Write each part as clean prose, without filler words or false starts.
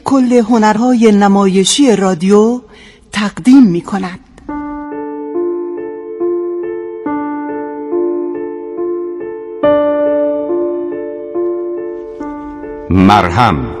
کل هنرهای نمایشی رادیو تقدیم می کند. مرهم.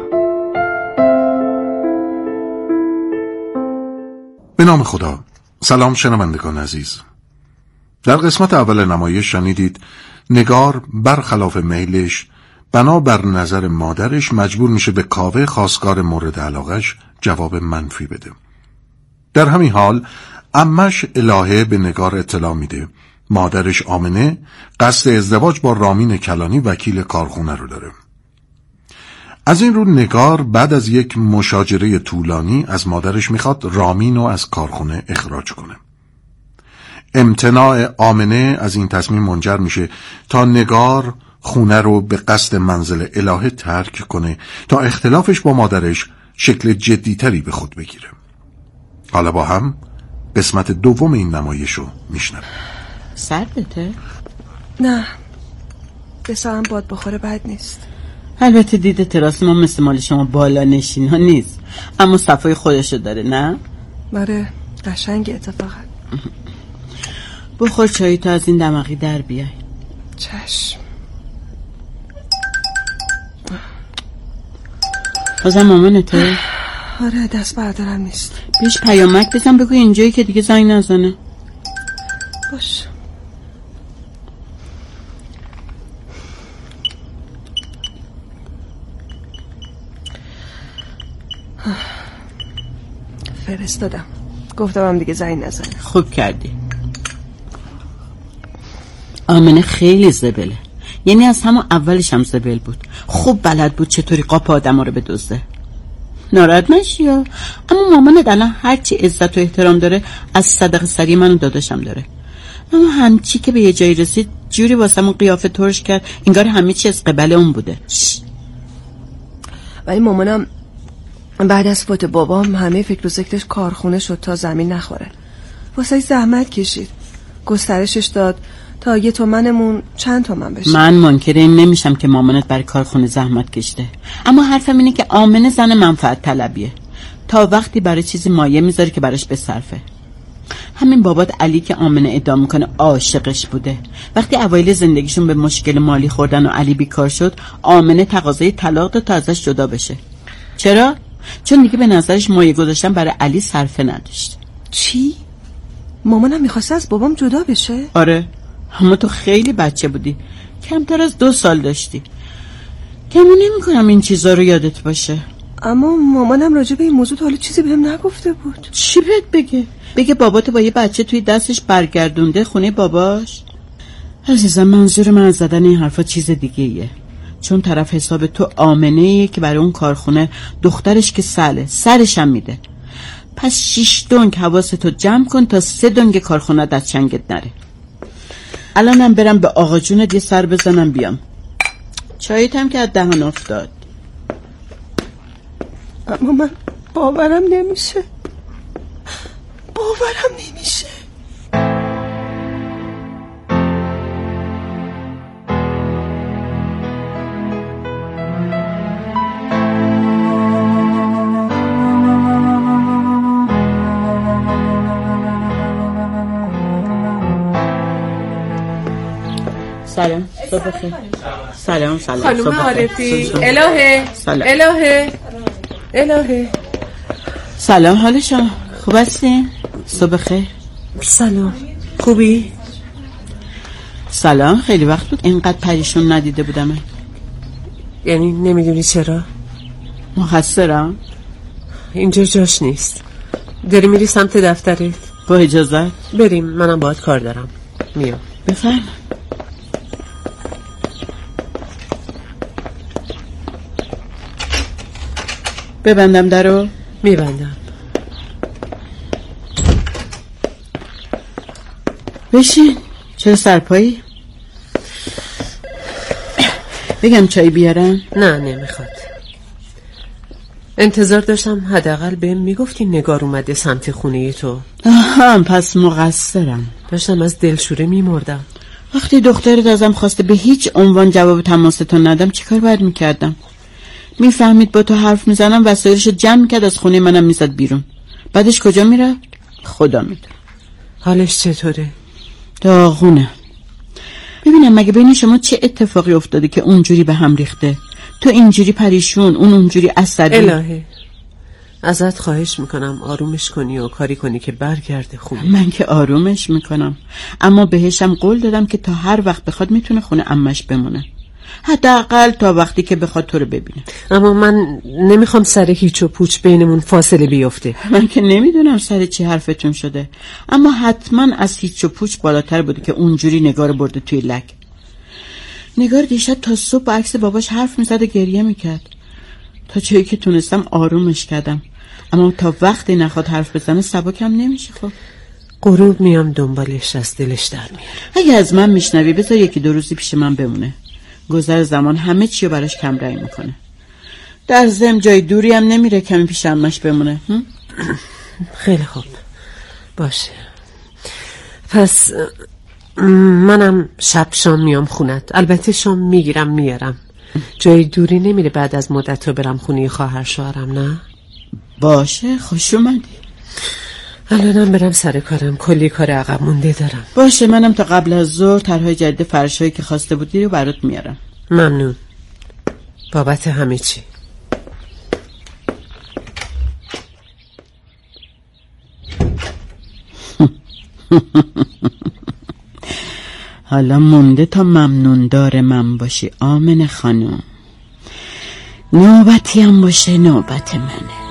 به نام خدا. سلام شنوندگان عزیز. در قسمت اول نمایش شنیدید نگار برخلاف میلش بنا بر نظر مادرش مجبور میشه به کاوه خواستگار مورد علاقش جواب منفی بده. در همین حال عمش الهه به نگار اطلاع میده مادرش آمنه قصد ازدواج با رامین کلانی وکیل کارخونه رو داره. از این رو نگار بعد از یک مشاجره طولانی از مادرش میخواد رامین رو از کارخونه اخراج کنه. امتناع آمنه از این تصمیم منجر میشه تا نگار خونه رو به قصد منزل الهه ترک کنه تا اختلافش با مادرش شکل جدیتری به خود بگیره. حالا با هم قسمت دوم این نمایش رو میشنویم. سردته؟ نه، به سرم باد بخوره بد نیست. البته دیده تراس ما مثل مال شما بالا نشین ها نیست، اما صفای خودشو داره. نه؟ باره قشنگ اتفاقا. بخور چایی تو از این دماغی در بیای. چشم. بازم مامانته؟ آره دست بردارم نیست. بیش پیامک بزن بگو اینجایی که دیگه زنگ نزنه. باش. فرستادم، گفتم هم دیگه زنگ نزنه. خوب کردی. آمنه خیلی زبله، یعنی از همون اولش هم زبل بود. خوب بلد بود چطوری قاپ آدم ها رو بدزده. ناراحت نشی ها، اما مامانت الان هرچی عزت و احترام داره از صدقه سری منو داداشم داره. اما همچی که به یه جایی رسید جوری واسمون قیافه ترش کرد انگار همه چی از قبل اون بوده. ولی مامانم بعد از فوت بابام همه فکر و ذکرش کارخونه شد تا زمین نخوره. واسه زحمت کشید، گسترشش داد تا 1 تومنمون چند تومن بشه. من منکر این نمیشم که مامانت برای کارخونه زحمت کشیده، اما حرفم اینه که آمنه زن منفعت طلبیه، تا وقتی برای چیزی مایه میذاره که براش بصرفه. همین بابات علی که آمنه ادعا میکنه عاشقش بوده، وقتی اوایل زندگیشون به مشکل مالی خوردن و علی بیکار شد آمنه تقاضای طلاق داد تا ازش جدا بشه. چرا؟ چون دیگه به نظرش مایه گذاشتن برای علی صرفه نداشت. چی؟ مامانم میخواسته از بابام جدا بشه؟ آره، اما تو خیلی بچه بودی، کمتر از 2 سال داشتی. گمون نمی‌کنم این چیزا رو یادت باشه. اما مامانم راجع به این موضوع تا حالا چیزی بهم نگفته بود. چی بهت بگه بابات با یه بچه توی دستش برگردونده خونه باباش؟ عزیزم منظور من از زدن این حرفا چیز دیگه ایه، چون طرف حساب تو آمنه‌ایه که برای اون کارخونه دخترش که سرش هم میده. پس 6 دنگ حواستو جمع کن تا 3 دنگ کارخونه از چنگت نره. الانم برم به آقا جونت یه سر بزنم بیام. چایت هم که از دهان افتاد. اما من باورم نمیشه. سلام، صبح بخیر. سلام خانم عارفی. الهه. سلام، حال شما خوب هستین؟ صبح بخیر. سلام، خوبی؟ سلام، خیلی وقت بود اینقدر پریشون ندیده بودم. یعنی نمیدونی چرا؟ مقصرم؟ اینجا جاش نیست. داری میری سمت دفترت؟ با اجازت؟ بریم، منم باهات کار دارم. میام. بفرم. ببندم درو؟ میبندم. بشین. چرا سرپایی؟ بگم چای بیارم؟ نه نمیخواد. انتظار داشتم حداقل بهم میگفتی نگار اومده سمت خونه تو. آها، پس مقصرم. داشتم از دلشوره میمردم. وقتی دخترت ازم خواسته به هیچ عنوان جواب تماستون ندم چیکار باید میکردم؟ میفهمید با تو حرف میزنم وسایلشو جمع کرد از خونه منم میزد بیرون. بعدش کجا میره؟ خدا میدونه. حالش چطوره؟ داغونه. ببینم مگه بین شما چه اتفاقی افتاده که اونجوری به هم ریخته؟ تو اینجوری پریشون، اون اونجوری عصبی. الهی ازت خواهش میکنم آرومش کنی و کاری کنی که برگرده خونه. من که آرومش میکنم، اما بهشم قول دادم که تا هر وقت بخواد میتونه خونه عمش بمونه، حداقل تا وقتی که بخواد تو رو ببینه. اما من نمیخوام سر هیچ و پوچ بینمون فاصله بیفته. من که نمیدونم سر چی حرفتون شده، اما حتما از هیچ و پوچ بالاتر بوده که اونجوری نگار برده توی لک. نگار دیشب تا صبح با عکس باباش حرف میزد و گریه میکرد. تا جایی که تونستم آرومش کردم، اما تا وقتی نخواد حرف بزنه سبکم نمیشه. خب غروب میام دنبالش، از دلش در میاد. اگه از من میشنوی بذار یکی دو روزی پیش من بمونه. گذر زمان همه چی رو براش کم رنگ میکنه. در ضمن جای دوری هم نمیره کمی پیش عمش بمونه. خیلی خوب باشه. پس منم شب شام میام خونت. البته شام میگیرم میارم. جای دوری نمیره بعد از مدت تو برم خونه خواهر شوهرم. نه باشه، خوش اومدی. الانم برم سر کارم، کلی کار عقب مونده دارم. باشه، منم تا قبل از ظهر طرحهای جدید فرشایی که خواسته بودی رو برات میارم. ممنون بابت همه چی. حالا مونده تا ممنون دار من باشی آمنه خانم. نوبتی هم باشه نوبت منه.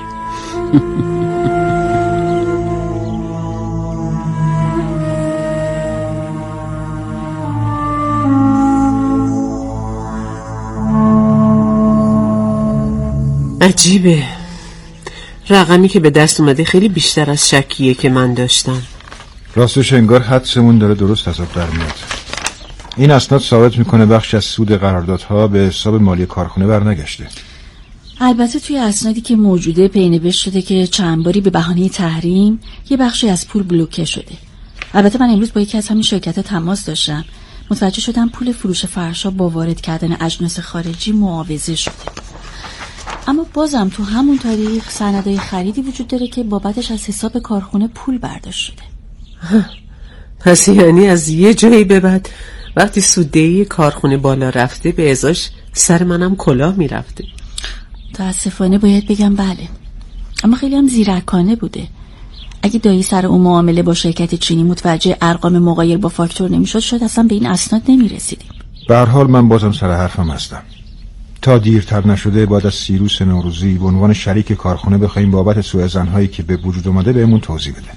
عجیبه، رقمی که به دست اومده خیلی بیشتر از شکیه که من داشتم. راستش انگار حدسمون داره درست حساب در میاد. این اسناد ثابت میکنه بخش از سود قراردادها به حساب مالی کارخونه برنگشته. البته توی اسنادی که موجوده پینوشت شده که چند باری به بهانه تحریم یه بخشی از پول بلوکه شده. البته من امروز با یکی از همین شرکت‌ها تماس داشتم، متوجه شدم پول فروش فرشا با وارد کردن اجناس خارجی معاوضه شده. اما بازم تو همون تاریخ سندای خریدی وجود داره که بابتش از حساب کارخونه پول برداشت شده. پس یعنی از یه جایی به بعد وقتی سوددهی کارخونه بالا رفته به ازاش سر منم کلاه میرفته. متاسفانه باید بگم بله، اما خیلی هم زیرکانه بوده. اگه دایی سر اون معامله با شرکت چینی متوجه ارقام مغایر با فاکتور نمیشد، شاید اصلا به این اسناد نمیرسیدیم. به هر حال من بازم سر حرفم هستم. تا دیرتر نشده بعد از سیروس نوروزی به عنوان شریک کارخونه بخوایم بابت سوء ظن‌هایی که به وجود اومده بهمون توضیح بده.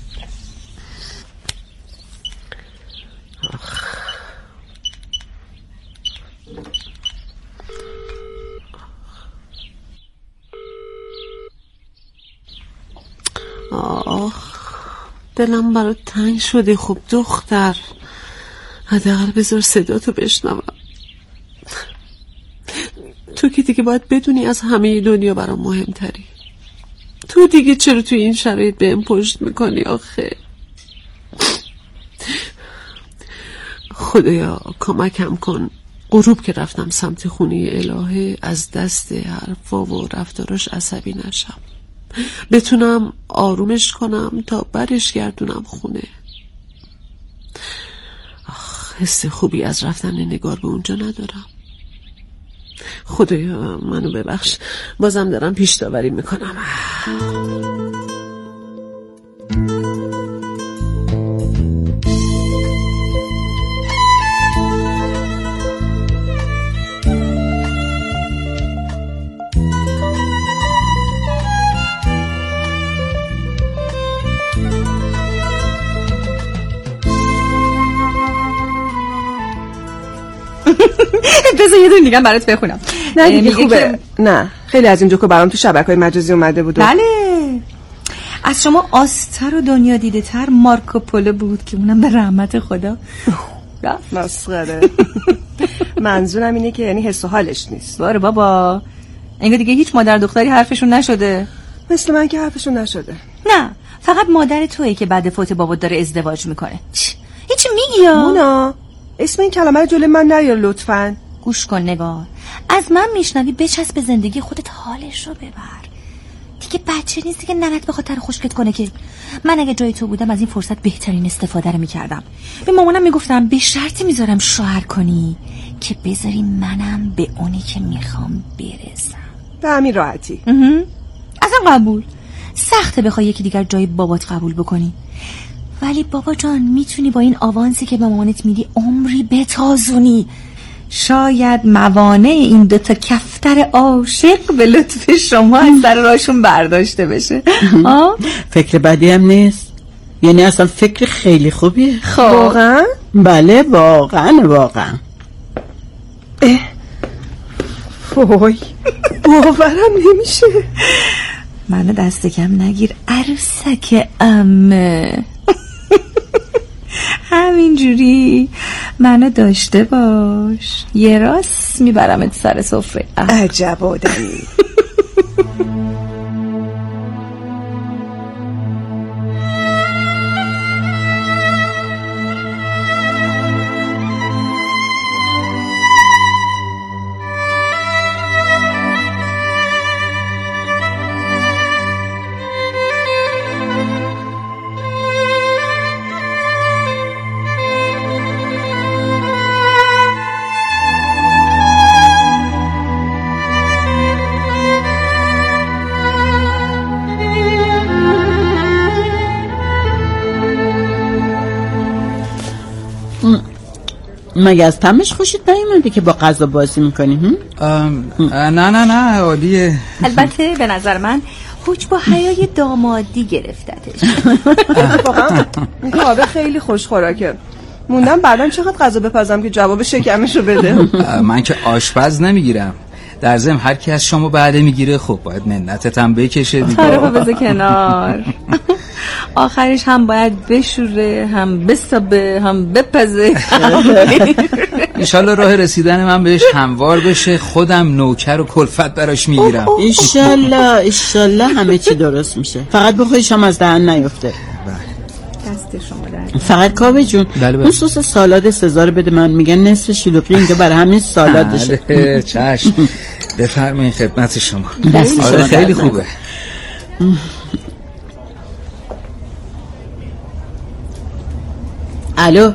دلم برات تنگ شده. خب دختر، حداقل بذار صداتو بشنوم. تو که دیگه باید بدونی از همه دنیا برام مهمتری. تو دیگه چرا تو این شرایط بهم پشت میکنی آخه؟ خدایا کمکم کن. غروب که رفتم سمت خونه الهه از دست حرفا و رفتاراش عصبی نشم، بتونم آرومش کنم تا برش گردونم خونه. حس خوبی از رفتن نگار به اونجا ندارم. خدایا منو ببخش، بازم دارم پیش داوری میکنم. بذار یه دونه دیگه برات بخونم. نه دیگه خوبه. نه خیلی از این جوکو برام تو شبکه‌های مجازی اومده بود. بله، از شما آستر و دنیا دیده تر مارکوپولو بود که اونم به رحمت خدا مسخره. منظورم اینه که یعنی حس و حالش نیست. باره بابا، انگار دیگه هیچ مادر دختری حرفشون نشده. مثل من که حرفشون نشده. نه، فقط مادر توئه که بعد فوت بابا داره ازدواج میکنه. هیچی میگی یا؟ مونا، اسم این کلمه رو جلوی من نیار لطفاً. گوش کن نگار، از من میشنوی بچسب به زندگی خودت، حالش رو ببر. دیگه بچه نیستی که ننت به خاطر خوشگت کنه که. من اگه جای تو بودم از این فرصت بهترین استفاده رو میکردم. به مامانم میگفتم به شرطی میذارم شوهر کنی که بذاری منم به اونی که میخوام برسم. به همین راحتی؟ اصلا قبول. سخته بخوای یکی دیگر جای بابات قبول بکنی، ولی بابا جان میتونی با این آوانسی که به مامانت میدی عمری بتازونی. شاید موانع این دوتا کفتر عاشق به لطف شما از سر راشون برداشته بشه. فکر بدی هم نیست، یعنی اصلا فکر خیلی خوبیه. واقعا؟ بله واقعا. وای باورم نمیشه. منو دست کم نگیر عروسک امه. همینجوری منو داشته باش، یه راست میبرمت سر سفره. عجب آدمی. مگه از طعمش خوشت نیومده که با غذا بازی میکنی؟ نه عالیه. البته به نظر من حج با حیای دامادی گرفتتش. واقعا این کابه خیلی خوشخوراکه. موندم بعدم چقدر غذا بپزم که جواب شکمشو بده. من که آشپز نمیگیرم، در ضمن هر کی از شما بعده میگیره خب باید منتت هم بکشه دیگه. آره بذار کنار. آخرش هم باید بشوره، هم بسابه، هم بپزه. انشالله راه رسیدن من بهش هموار بشه، خودم نوکر و کلفت براش میگیرم. انشالله همه چی درست میشه، فقط بخوایش هم از دهن نیفته. دست شما در. فقط کاوه جون اون سس سالاد سزار بده من، میگن نصف شلوغی اینجا برای همین سالادشه. چشم بفرمایید خدمت شما. آره خیلی خوبه. الو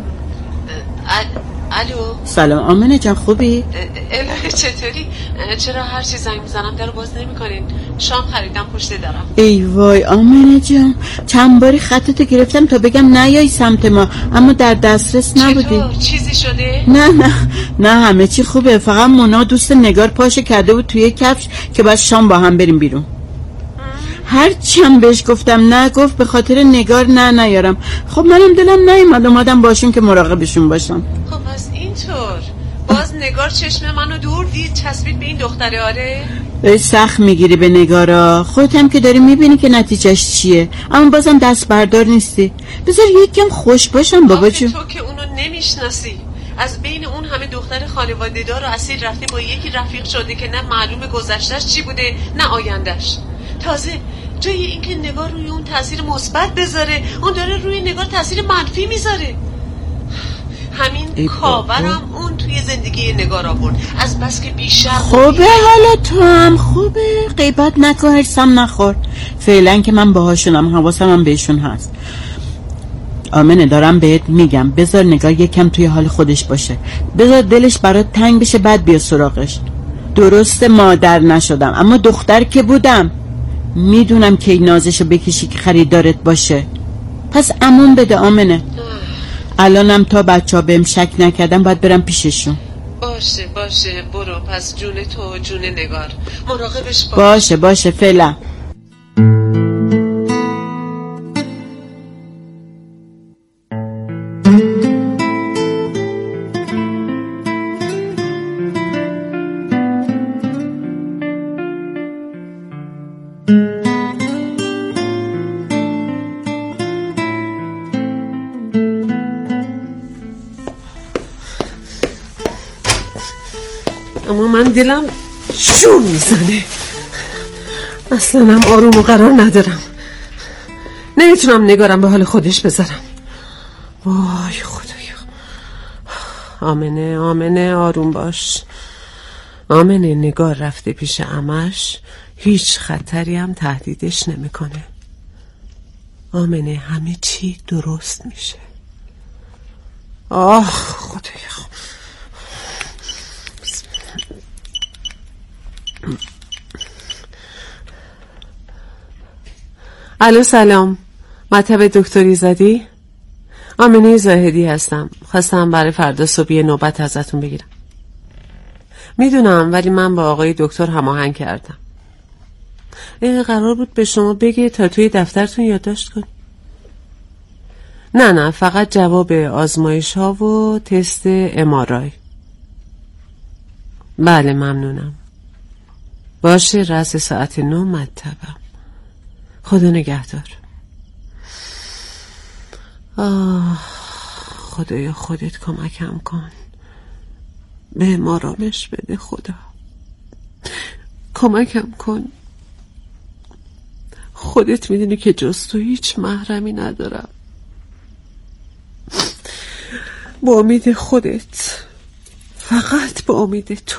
سلام آمنه جان، خوبی؟ الهی چطوری؟ چرا هر چی زنگ میزنم در باز نمی‌کنین؟ شام خریدم پشت درم. ای وای آمنه جان، چند باری خطتو گرفتم تا بگم نیای سمت ما، اما در دسترس نبودی. چطور؟ چیزی شده؟ نه همه چی خوبه، فقط مونا دوست نگار پاشه کرده بود توی کفش که بعد شام با هم بریم بیرون. هر چند بهش گفتم نه، گفت به خاطر نگار نیارم. خب منم دلم نیومد اومدم باشون که مراقبشون باشم. خب پس اینطور باز نگار چشم منو دور دید چسبید به این دختره. آره سخت میگیری به نگارا، خودت هم که داری میبینی که نتیجهش چیه، اما بازم دست بردار نیستی. بذار یکم خوش باشم بابا جون. تو که اونو نمیشناسی، از بین اون همه دختر خانواده دار و اصیل رفته با یکی رفیق شده که نه معلوم گذشتهش چی بوده نه آیندهش. تازه جای اینکه نگار روی اون تاثیر مثبت بذاره، اون داره روی نگار تاثیر منفی میذاره. همین کاورم اون توی زندگی نگار آورد، از بس که بیشتر خوبه. حالا تو هم خوبه، غیبت نکن، هرسم نخور. فعلا که من باهاشونم، حواسم هم بهشون هست. آمنه دارم بهت میگم بذار نگار یکم توی حال خودش باشه، بذار دلش برات تنگ بشه بعد بیا سراغش. درست مادر نشدم اما دختر که بودم، میدونم که نازشو بکشی که خریدارت باشه. پس امون بده آمنه. الانم تا بچه ها بهم شک نکردم باید برم پیششون. باشه برو. پس جون تو جون نگار، مراقبش باش. باشه فعلا. اما من دلم شور میزنه، اصلا هم آروم و قرار ندارم. نمیتونم نگارم به حال خودش بذارم. وای خدایا. آمنه آمنه آروم باش. آمنه نگار رفته پیش عمش، هیچ خطری هم تهدیدش نمیکنه. آمنه همه چی درست میشه. آه خدای خود. الو سلام، مطب دکتری زدی؟ آمنه زاهدی هستم. خواستم برای فردا صبحی نوبت ازتون بگیرم. میدونم ولی من با آقای دکتر هماهنگ کردم. قرار بود به شما بگه تا توی دفترتون یادداشت کنی. نه فقط جواب آزمایش ها و تست ام‌آرآی. بله ممنونم. باشه رأس ساعت 9 مطبم. خدا نگهدار. خدایا خودت کمکم کن. به ما آرامش بده خدا. کمکم کن. خودت میدونی که جز تو هیچ محرمی ندارم. با امید خودت، فقط با امید تو.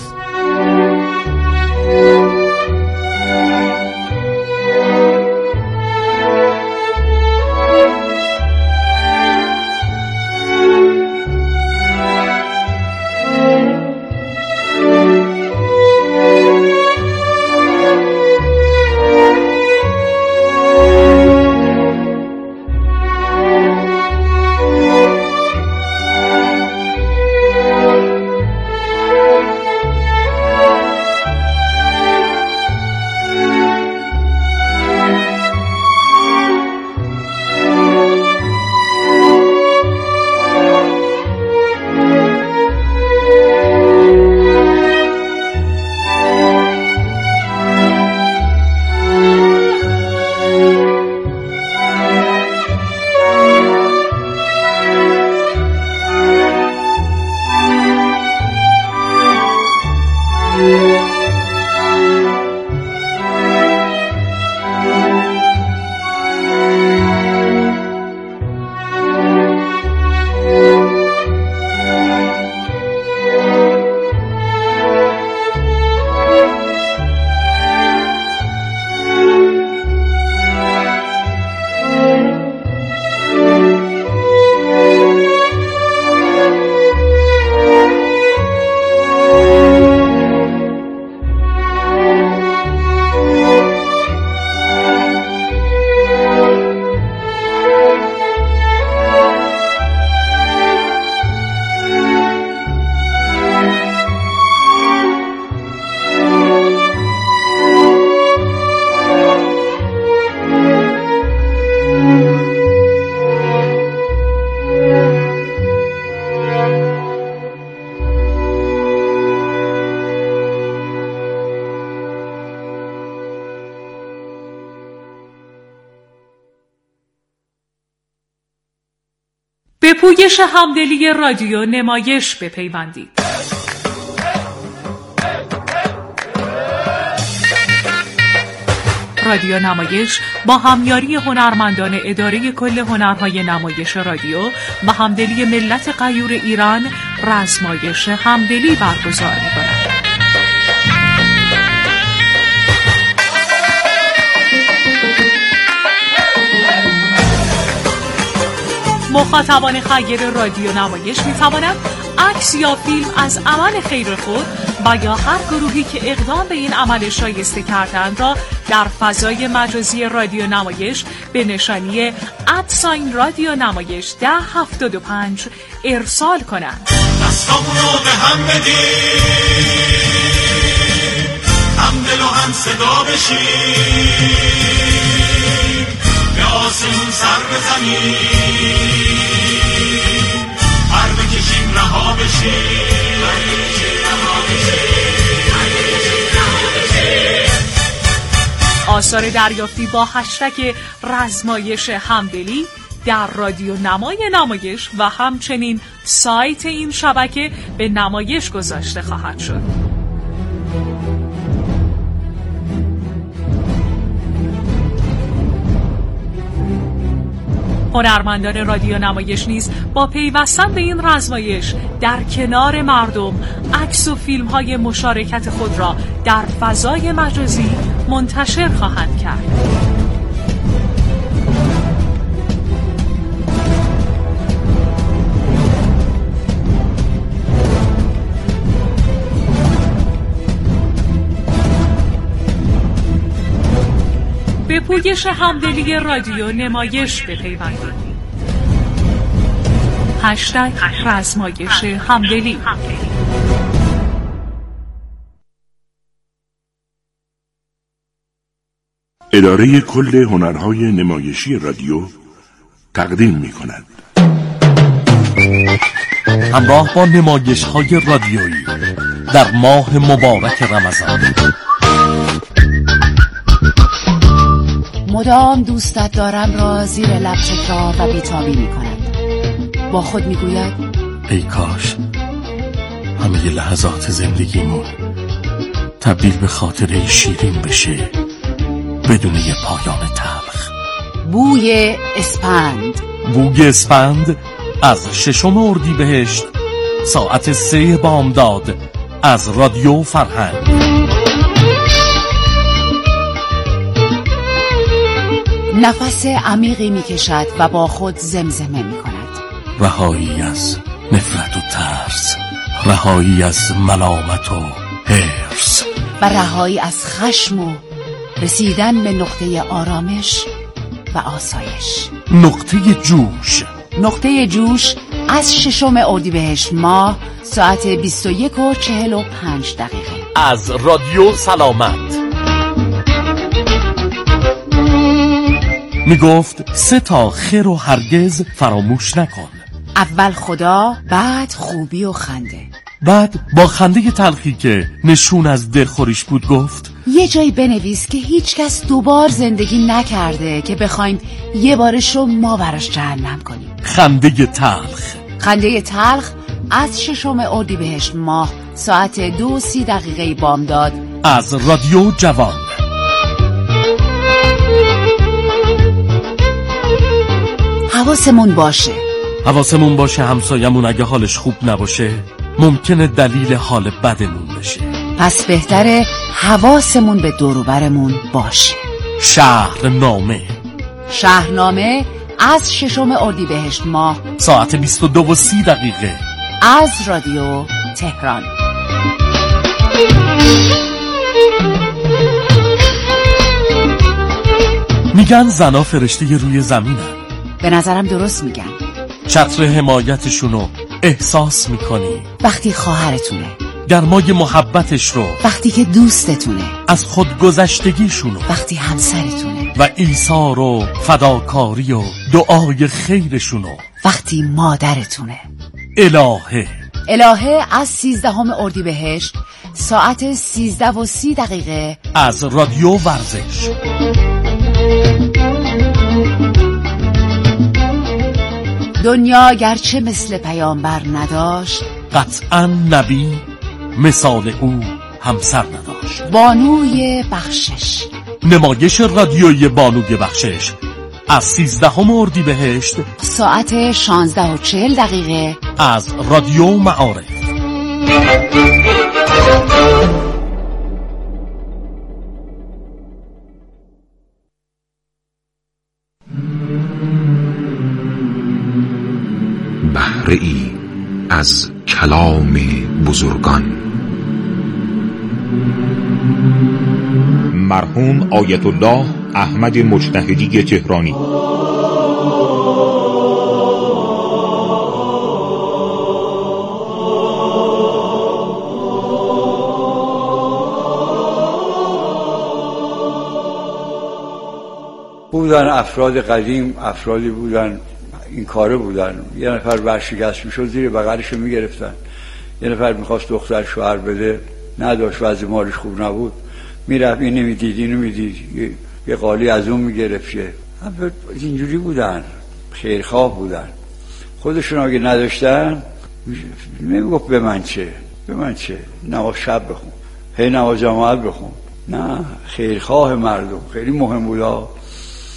به پویش همدلی رادیو نمایش بپیوندید. رادیو نمایش با همیاری هنرمندان اداره کل هنرهای نمایش رادیو و همدلی ملت غیور ایران رزمایش همدلی برگزار می‌کند. مخاطبان خیر رادیو نمایش می توانند عکس یا فیلم از عمل خیر خود و یا هر گروهی که اقدام به این عمل شایسته کردند را در فضای مجازی رادیو نمایش به نشانی @رادیو نمایش 1075 ارسال کنند. دستامونو به هم بدیم، هم دل و هم صدا بشیم، به آسمون سر بزنیم، پر بکشیم رها بشیم. آثار دریافتی با هشتگ رزمایش همدلی در رادیو نمای نمایش و همچنین سایت این شبکه به نمایش گذاشته خواهد شد. هنرمندان رادیو نمایش نیز با پیوستن به این رزمایش در کنار مردم عکس و فیلم‌های مشارکت خود را در فضای مجازی منتشر خواهند کرد. به پویش همدلی رادیو نمایش بپیوندید. هشتگ رزمایش همدلی. اداره کل هنرهای نمایشی رادیو تقدیم می کند. همراه با نمایش‌های رادیویی در ماه مبارک رمضان، مدام دوستت دارم را زیر لب تکرار و بیتابی می کند. با خود می گوید ای کاش همه لحظات زندگیمون تبدیل به خاطره شیرین بشه بدون یه پایان تلخ. بوی اسپند. بوی اسپند از 6 اردیبهشت ساعت 3 بامداد از رادیو فرهنگ. نفس عمیقی می کشد و با خود زمزمه می کند. رهایی از نفرت و ترس، رهایی از ملامت و حرص و رهایی از خشم و رسیدن به نقطه آرامش و آسایش. نقطه جوش. نقطه جوش از 6 اردیبهشت ماه ساعت 21:45 از رادیو سلامت. می گفت 3 تا خیر و هرگز فراموش نکن. اول خدا، بعد خوبی و خنده. بعد با خنده تلخی که نشون از دلخوریش بود گفت یه جایی بنویس که هیچ کس 2 بار زندگی نکرده که بخوایم یه بارش رو ما براش جهنم کنیم. خنده تلخ. خنده تلخ از 6 اردیبهشت ماه ساعت 2:30 بامداد از رادیو جوان. حواسمون باشه همسایمون اگه حالش خوب نباشه ممکنه دلیل حال بدمون بشه. پس بهتره حواسمون به دور و برمون باشه. شهرنامه از 6 اردیبهشت ماه ساعت 22:30 از رادیو تهران. میگن زنا فرشته روی زمینن. به نظرم درست میگن. چتر حمایتشونو احساس میکنی وقتی خواهرتونه، گرمای محبتش رو وقتی که دوستتونه، از خودگذشتگیشونو وقتی همسرتونه، و ایثار و فداکاری و دعای خیرشونو وقتی مادرتونه. الهه از 13 اردیبهشت ساعت 13:30 از رادیو ورزش. دنیا گرچه مثل پیامبر نداشت، قطعا نبی مثال او همسر نداشت. بانوی بخشش. نمایش رادیویی بانوی بخشش از 13 اردیبهشت ساعت 16:40 از رادیو معارف. بهره ای از کلام بزرگان. مرحوم آیت الله احمد مجتهدی تهرانی. بودن افراد قدیم، افرادی بودن این کاره بودن. یه نفر ورشکست میشد زیر بغلشو میگرفتن، یه نفر میخواست دختر شوهر بده نداشت، وضع مالش خوب نبود، میرفت این نمیدید اینو میدید، یه قالی از اون میگرفت. اینجوری بودن، خیرخواه بودن. خودشون اگه نداشتن نمیگفت به من چه نماز شب بخون، هی نماز جماعت بخون. نه، خیرخواه مردم خیلی مهم بود.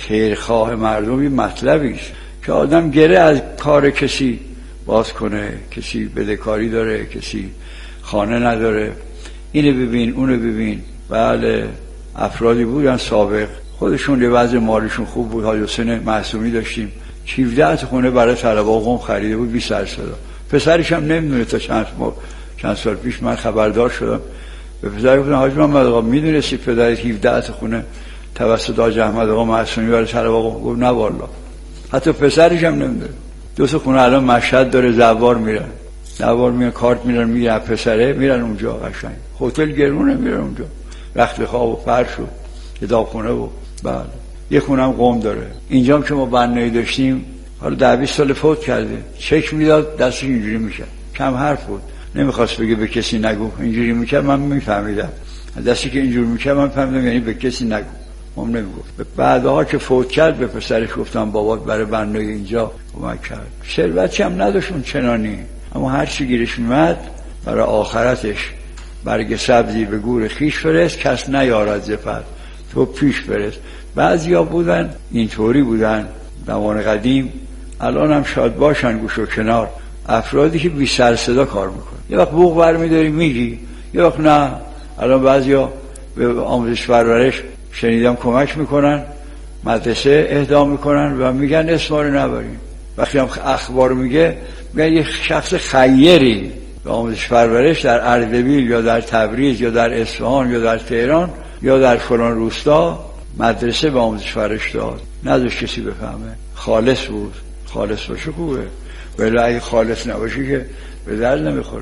خیرخواه مردم یه مطلبی است که آدم گره از کار کسی باز کنه، کسی بدهکاری داره، کسی خانه نداره، اینو ببین اونو ببین. بله افرادی بودن سابق خودشون یه وضع مالیشون خوب بود. حاج حسین معصومی داشتیم 17 خونه برای طلبه قم خریده بود 20 صدا. پسرش هم نمیدونه تا چند سال پیش من خبردار شدم. به پدر گفتم حاج محمد آقا میدونستی پدرت 17 خونه توسط حاج احمد آقا معصومی برای طلبه قم؟ گفت نه والا. حتی پسرش هم نمیدونه. 2 خونه الان مشهد داره، زوار میرن کارت میرن پسره میرن اونجا، قشنگ هتل گرونه میرن اونجا، رخت خواب و فرش و کتابخونه و بله یه خونه هم قم داره. اینجا هم که ما بنایی داشتیم حالا 10-20 سال فوت کرده، چک میداد دستش اینجوری میشه، کم حرف بود، نمیخواست بگه به کسی نگو، اینجوری میکرد من میفهمیدم، دستی که اینجوری میکرد من فهمیدم یعنی به کسی نگو. هم نمیگفت. بعدها که فوت کرد به پسرش گفتم بابات برای بنای اینجا کمک کرد. ثروتی هم نداشت اون چنانی، اما هر چی گیرش میمد برای آخرتش برگ سبزی به گور خیش فرست، کس نیارد زفت تو پیش فرست. بعضیا بودن اینطوری بودن زمان قدیم، الان هم شاید باشن گوش و کنار، افرادی که بی سر صدا کار میکنن. یه وقت بوق برمیداری میگی، یه وقت نه. الان بعضیا به آموزش پرورش شنیدم کمک میکنن، مدرسه اهدا میکنن و میگن اسما رو نبرین. وقتی هم اخبار میگن یه شخص خیری به آموزش پرورش در اردبیل یا در تبریز یا در اصفهان یا در تهران یا در فلان روستا مدرسه به آموزش پرورش داد، نداشت کسی بفهمه. خالص بود، خالص باشه خوبه، ولی اگه خالص نباشه که به درد نمیخوره.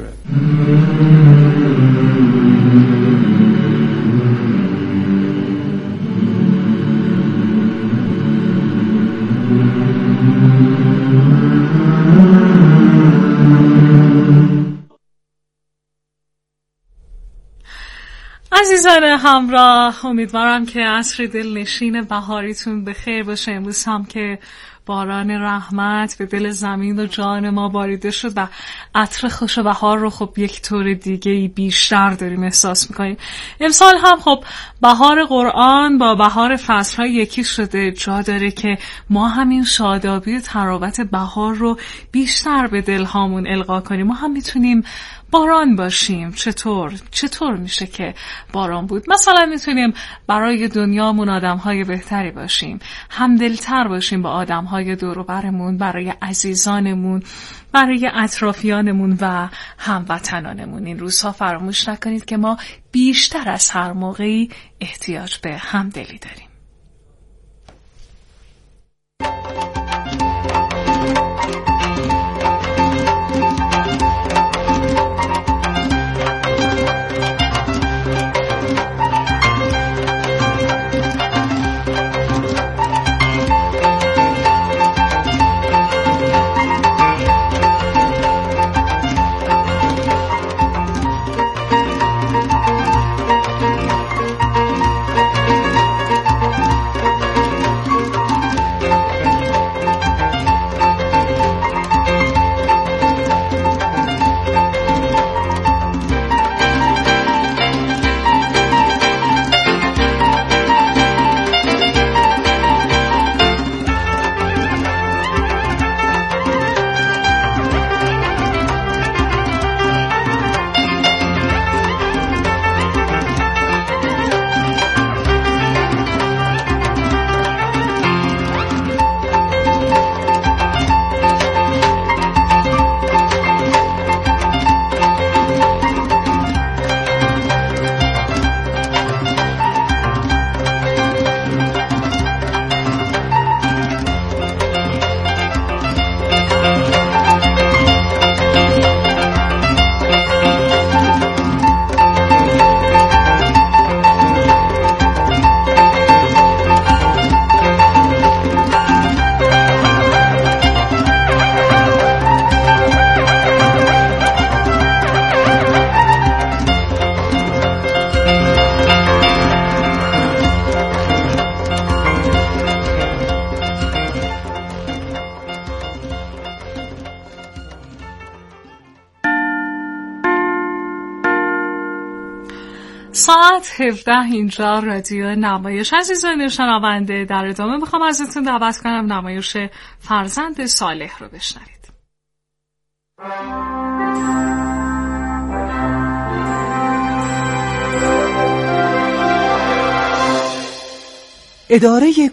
عزیزان همراه، امیدوارم که عصر دلنشین بهاریتون به خیر باشه. امروز هم که باران رحمت به دل زمین و جان ما باریده شد و عطر خوش بهار رو خب یک طور دیگه بیشتر داریم احساس میکنیم. امسال هم خب بهار قرآن با بهار فصل‌های یکی شده، جا داره که ما همین شادابی و تراوت بهار رو بیشتر به دلهامون القا کنیم. ما هم میتونیم باران باشیم. چطور میشه که باران بود؟ مثلا میتونیم برای دنیامون آدمهای بهتری باشیم، همدلتر باشیم با آدمهای دور و برمون، برای عزیزانمون، برای اطرافیانمون و هموطنانمون. این روزها فراموش نکنید که ما بیشتر از هر موقعی احتیاج به همدلی داریم. ساعت 17 اینجا رادیو نمایش. عزیزان شنونده، در ادامه میخوام ازتون دعوت کنم نمایش فرزند صالح رو بشنوید. اداره